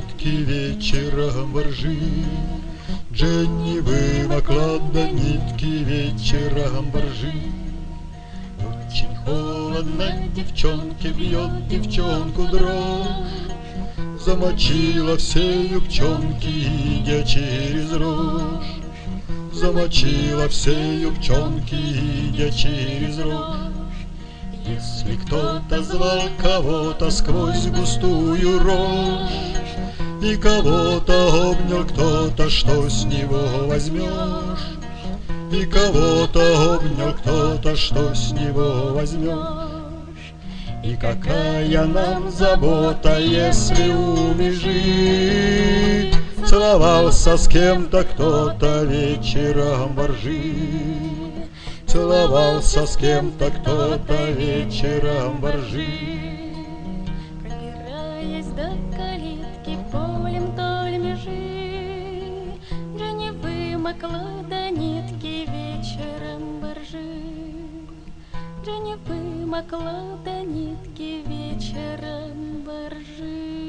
нитки вечером воржи. Дженни вымокла до нитки вечером воржи. Очень холодно, девчонке бьет девчонку дрожь. Замочила все юбчонки, идя через рожь. Замочила все юбчонки, идя через рожь. Если кто-то звал кого-то сквозь густую рожь, и кого-то обнял кто-то, что с него возьмешь? И кого-то обнял кто-то, что с него возьмешь? И какая нам забота, если убежит? Целовался с кем-то кто-то вечером воржи. Целовался с кем-то кто-то вечером воржи. Пробираясь до калитки, полем вдоль межи, Дженни вымокла до нитки вечером воржи. Дженни вымокла до нитки вечером воржи.